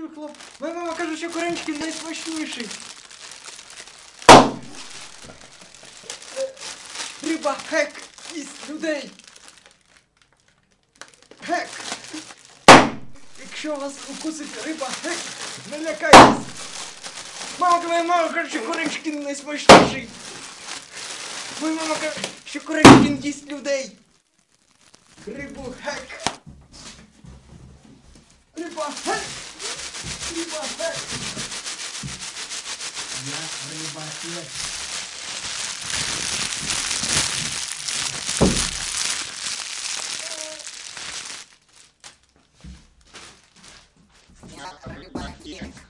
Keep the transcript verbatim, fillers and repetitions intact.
хлоп. Моя мама каже, що Куренчикін найсмачніший. Риба гек їсть людей. Гек. Якщо вас укусить риба гек, не лякайтесь. Мама каже, мама каже, що Куренчикін найсмачніший. Моя мама каже, що Куренчикін їсть людей. Рибу гек. Риба гек. Риба гек. Я риба гек. Я риба гек.